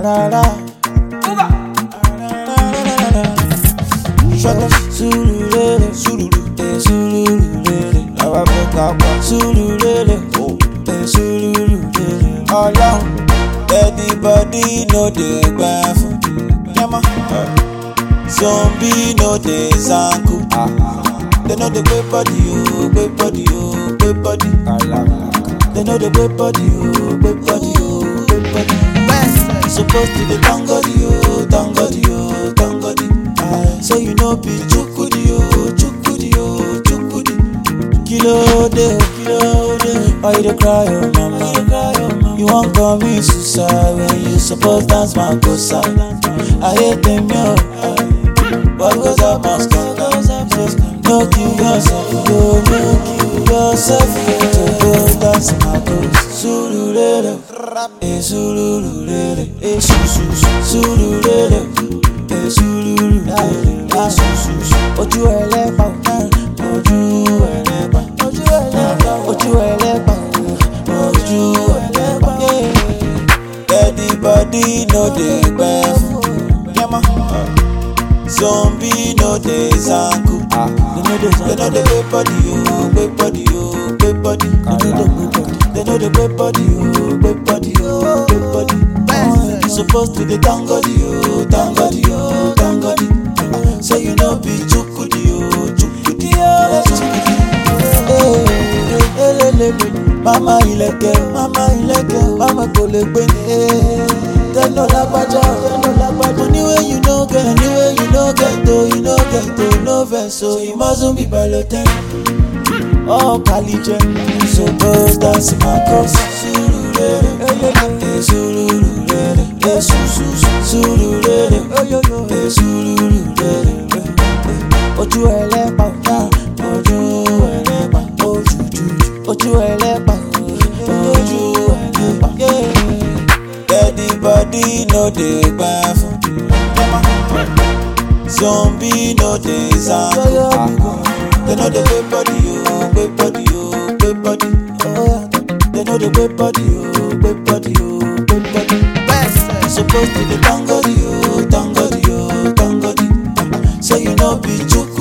Shut up, Sululele, Sululu, Sululele. Now I pick up Sululele, Sululele. Along, anybody know the bath. Yama, zombie know the zanku. They know the great body, oh, great body, oh, great body. They know the great body, oh, great body, oh, great body. Supposed to be tangodi, oh, tangodi, oh, tangodi. So you know be chukudi, oh, chukudi, oh, chukudi. Kilo de, kilo de. Why you dey cry, oh mama? You won't commit suicide when you supposed dance my gosa. I hate them, yo. What goes up must come. No kill yourself, yo, no kill yourself. To go dance my gosa. Sululele, sululele, sululele, sululele. Ojú ẹlẹ́pà, ojú ẹlẹ́pà, ojú ẹlẹ́pà, ojú ẹlẹ́pà, ojú ẹlẹ́pà. Anybody know the bath? Zombie know the zanku. They know the great body, oh, great body, oh, great body. They know the great body, oh, great body, oh, great body. You supposed to be tangodi, oh, tangodi, oh, tangodi. So you know be chukudi, oh, chukudi, oh, chukudi. Mama ileke, mama kolekwe. They know la baja, anyway you know get, oh, you know get, oh, no verse, so you mustn't be balloted. Oh, Kalije, so go dance my cross. Sululele, sululele, sululele, sululele. Ojú ẹlẹ́pà, ojú ẹlẹ́pà, ojú ẹlẹ́pà, ojú ẹlẹ́pà. Anybody know the bath? Zombie know the zanku. They know the great body, oh, great body, oh, great body. They know the great body, oh, great body, oh, great body. Supposed to be tangodi, oh, tangodi, oh, tangodi. So you know be chuk.